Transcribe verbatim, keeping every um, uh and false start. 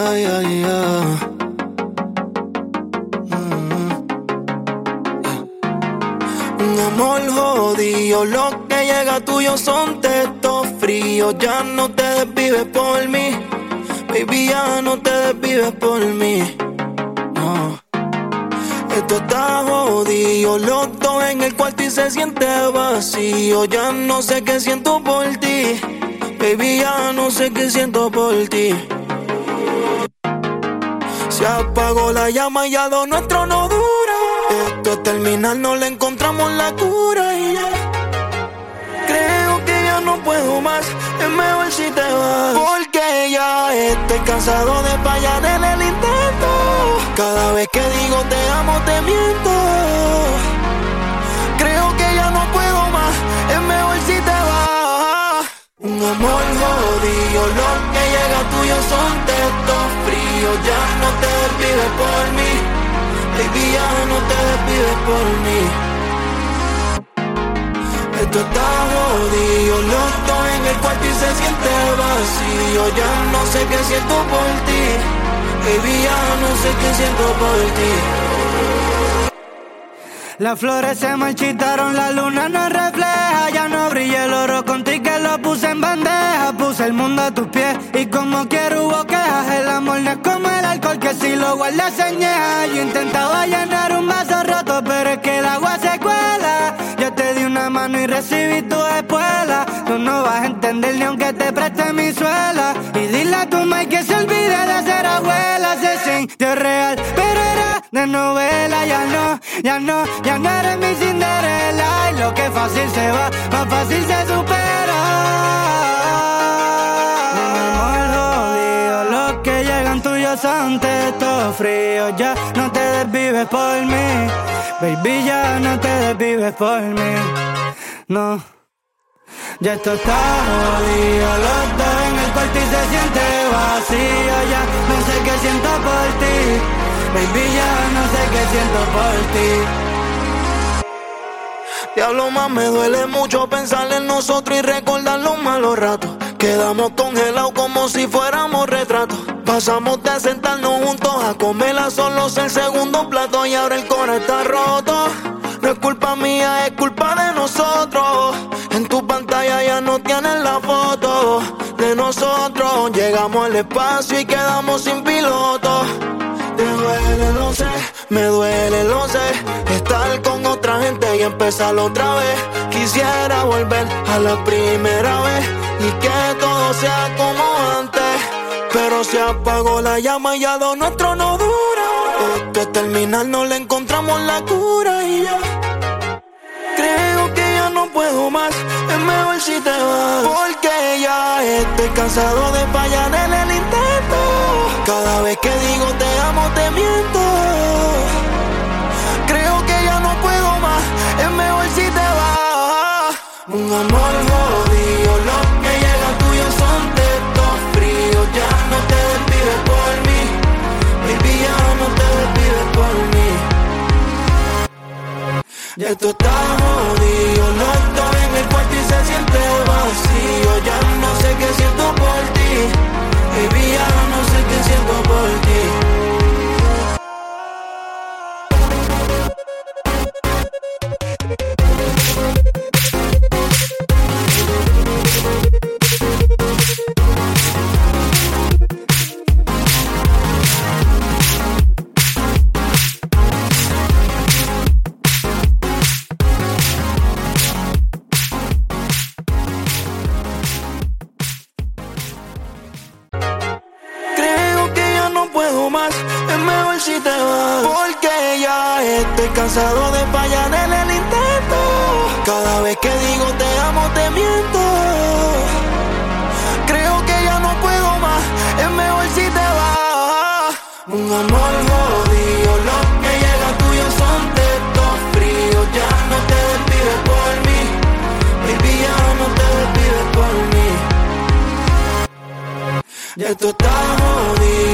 Ay, ay, ay. Un amor jodido, lo que llega tuyo son textos fríos. Ya no te desvives por mí, baby, ya no te desvives por mí. No. Esto está jodido, los dos en el cuarto y se siente vacío. Ya no sé qué siento por ti, baby, ya no sé qué siento por ti. Se apagó la llama y ya lo nuestro no dura. Esto es terminar, no le encontramos la cura y ya. Creo que ya no puedo más, es mejor si te vas. Porque ya estoy cansado de fallar en el intento. Cada vez que digo te amo te miento. Creo que ya no puedo más, es mejor si te vas. Un amor jodido, lo que llega tuyo son textos fríos. Ya no te desvives por mí, baby, ya no te desvives por mí. Esto está jodido, los dos en el cuarto y se siente vacío. Ya no sé qué siento por ti, baby, ya no sé qué siento por ti. Las flores se marchitaron, la luna no refleja. Ya no brilla el oro contigo que lo puse en bandeja. Puse el mundo a tus pies y como quiero hubo quejas. El amor no es como el alcohol que si lo guardas se añeja. Yo intentaba llenar un vaso roto pero es que el agua se cuela. Yo te di una mano y recibí tu espuela. Tú no vas a entender ni aunque te preste mi suela. Y dile a tu Mike que se olvide de ser abuela. Se sintió real pero era de novela. Ya no, ya no, ya no eres mi Cinderella. Y lo que fácil se va, más fácil se supera. Mi amor jodido, los que llegan tuyos son textos fríos. Ya no te desvives por mí, baby, ya no te desvives por mí. No, ya esto está jodido, los dos en el cuarto y se siente vacío. Ya no sé qué siento por ti, baby, ya no sé qué siento por ti. Diablo, más me duele mucho pensar en nosotros y recordar los malos ratos. Quedamos congelados como si fuéramos retratos. Pasamos de sentarnos juntos a comerla solos el segundo plato. Y ahora el corazón está roto. No es culpa mía, es culpa de nosotros. En tu pantalla ya no tienes la foto de nosotros. Llegamos al espacio y quedamos sin piloto. Te duele, lo sé, me duele, lo sé. Estar con otra gente y empezar otra vez. Quisiera volver a la primera vez y que todo sea como antes. Pero se apagó la llama y ya lo nuestro no dura. Esto es terminar, no le encontramos la cura y ya. Creo que ya no puedo más, es mejor si te vas. Porque ya estoy cansado de fallar en el intento. Cada vez que digo te amo te miento. Creo que ya no puedo más, es mejor si te vas. Un amor jodido, lo que llega tuyo son textos fríos. Ya no te desvives por mí, baby, ya no te desvives por mí. Ya esto está jodido, los dos en el cuarto y se siente vacío. Ya no sé qué siento por ti, baby, ya no sé qué siento por ti. Es mejor si te vas. Porque ya estoy cansado de fallar en el intento. Cada vez que digo te amo te miento. Creo que ya no puedo más, es mejor si te vas. Un amor jodido, lo que llega tuyo son textos fríos. Ya no te desvives por mí, baby, ya no te desvives por mí. Ya esto está jodido.